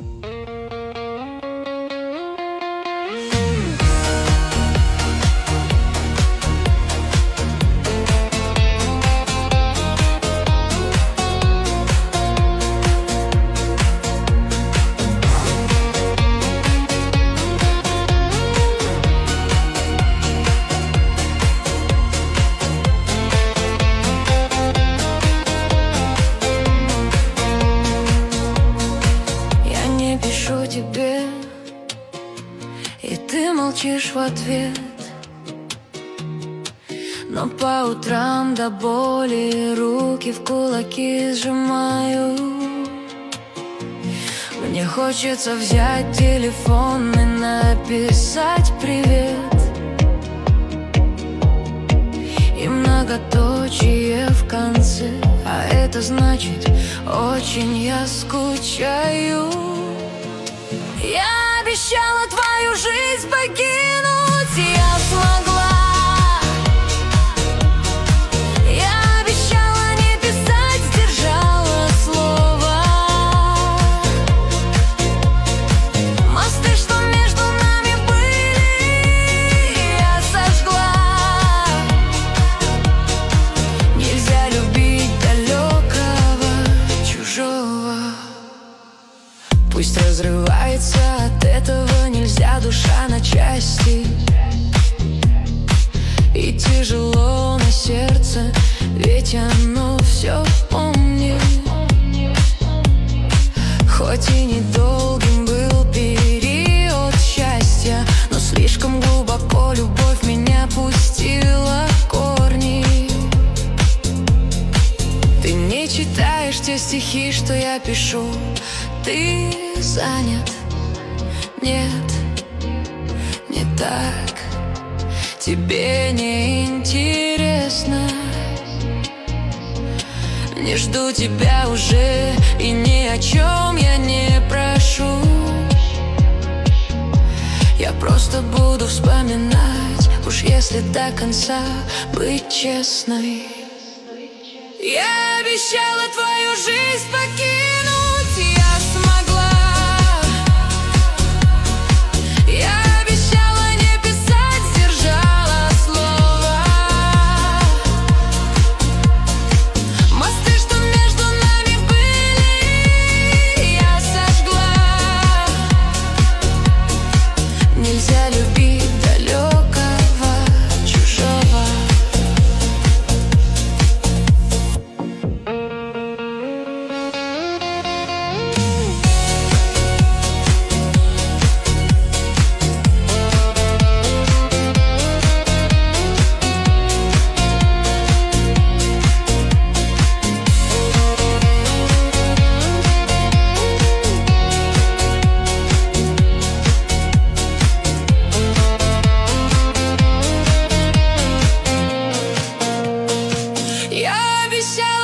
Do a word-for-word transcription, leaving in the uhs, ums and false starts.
Тебе, и ты молчишь в ответ. Но по утрам до боли руки в кулаки сжимаю. Мне хочется взять телефон и написать привет, и многоточие в конце, а это значит, очень я скучаю. Я обещала твою жизнь покинуть, я смогла. Я обещала не писать, сдержала слово. Мосты, что между нами были, я сожгла. Нельзя любить далекого, чужого. Пусть разрывается от этого, нельзя, душа на части. И тяжело на сердце, ведь оно все помнит. Хоть и недолгим был период счастья, но слишком глубоко любовь меня пустила корни. Ты не читаешь те стихи, что я пишу. Ты занят, нет, не так. Тебе не интересно. Не жду тебя уже, и ни о чем я не прошу. Я просто буду вспоминать, уж если до конца быть честной. Я обещала твою жизнь покинуть, я смогла. Я обещала не писать, сдержала слово. Мосты, что между нами были, я сожгла. Нельзя любить далекого, чужого. Я обещала